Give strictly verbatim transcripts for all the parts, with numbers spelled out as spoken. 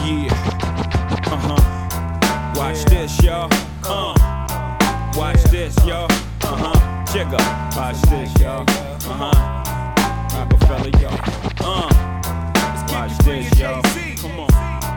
Yeah. Uh-huh. Watch this, y'all. Uh. Watch this, y'all. Uh-huh. Check up. Watch this, y'all. Uh-huh. Rockefeller, y'all. Uh. Watch this, y'all. Come on.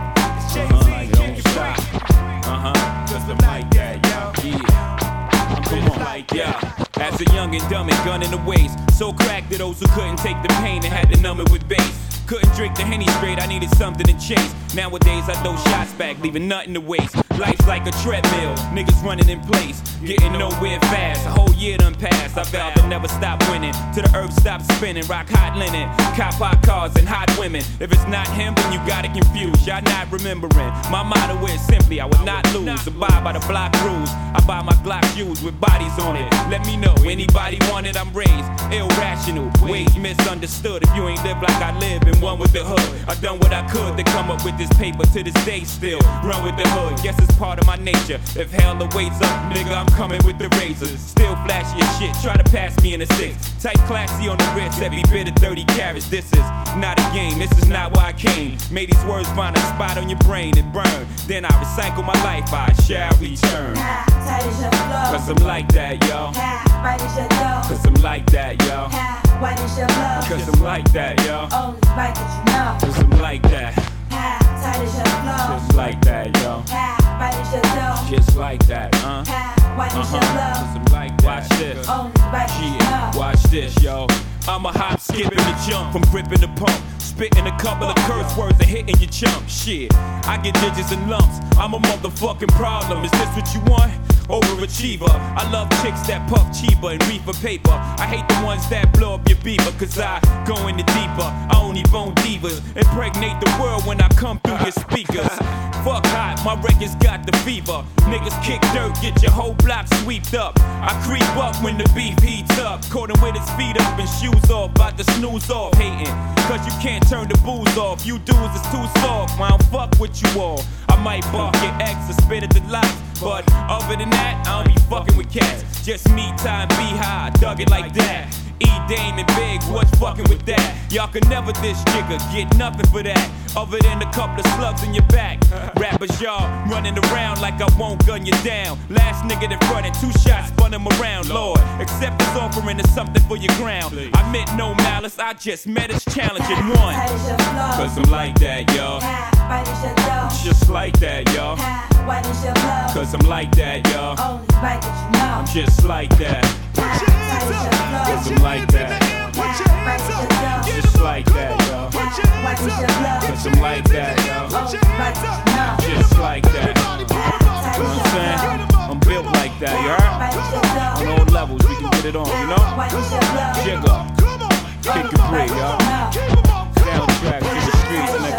Uh-huh. Don't stop. Uh-huh. Cause I'm like that, y'all. Yeah. Come on, like, yeah. As a young and dumb and gun in the waist, so cracked to those who couldn't take the pain and had to numb it with bass. Couldn't drink the Henny straight, I needed something to chase. Nowadays I throw shots back, leaving nothing to waste. Life's like a treadmill, niggas running in place, getting nowhere fast. A whole year done passed, I vowed to never stop winning, till the earth stops spinning. Rock hot linen, cop hot cars and hot women. If it's not him, then you got it confused, y'all not remembering. My motto is simply, I would not lose. Abide by the block rules, I buy my Glock shoes with bodies on it. Let me know, anybody want it, I'm raised irrational, ways misunderstood. If you ain't live like I live and one with the hood, I done what I could to come up with this paper. To this day still run with the hood, guess it's part of my nature. If hell awaits up, nigga, I'm coming with the razors. Still flashy as shit, try to pass me in a six. Type classy on the wrist, every bit of thirty carats. This is not a game, this is not why I came. Made these words find a spot on your brain and burn. Then I recycle my life, I shall return. How tight is your flow? Cause I'm like that, yo. How right is your dough? Cause I'm like that, yo. How white is your blow? Cause I'm like that, yo. Only right that you know. Cause I'm like that. How tight is your flow? Just like that, yo. How right is your dough? Just like that, huh? How white is Uh-huh. your blow? Cause I'm like that. Watch this. Only right that you Yeah, know. watch this, yo. I'm a hop, skipping the jump from gripping the pump, spitting a couple of curse words and hitting your chump. Shit, I get digits and lumps. I'm a motherfucking problem. Is this what you want? Overachiever. I love chicks that puff cheaper and reefer paper. I hate the ones that blow up your beaver, cause I go in the deeper. I only bone divas, impregnate the world when I come through your speakers. Fuck hot, my records got the fever. Niggas kick dirt, get your whole block sweeped up. I creep up when the beef heats up. Caught him with his feet up and shoes off, about to snooze off. Hating, cause you can't turn the booze off. You dudes is too soft, I don't fuck with you all. I might bark your ex or spit at the lights, but other than that, I don't be fucking with cats. Just me, time, be high, dug it like that. E, Dame, and Big, what's fucking with that? Y'all can never dish Jigga, get nothing for that, other than a couple of slugs in your back. Rappers, y'all, running around like I won't gun you down. Last nigga that fronted, two shots, spun him around. Lord, accept this offering is something for your ground. I meant no malice, I just met his challenge and won. How tight is your flow? Cause I'm like that, yo. How right is your dough? Just like that, yo. How white is your blow? Cause I'm like that, yo. Only right that you know. I'm just like that. How tight is your flow? Cause I'm like that. How right is your dough? Just like that, yo. How white is your blow? Cause I'm like that, yo. Only right that you know. Just like that. How tight You know is what I'm your saying? flow? I'm built like that, you heard? Right is your dough? On all levels, we can get it on, you know? White is your blow? Jigga, kick and break, y'all. Soundtrack to the streets, nigga.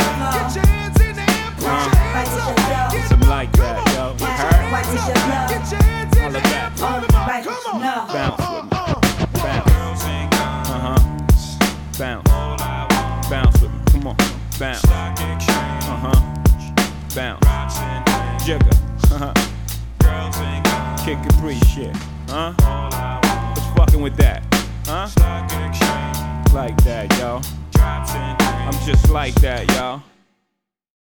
Uh, Right is your dough? Cause I'm like that, yo. You heard? White is your blow? All of that. Only right that you know. Bounce with me. Bounce. Uh-huh. Bounce. Bounce with me. Come on. Bounce. Uh-huh. Bounce. Jigga. Uh-huh. Kick and breathe shit. Huh? What's fucking with that? Huh? Like that, yo. I'm just like that, yo.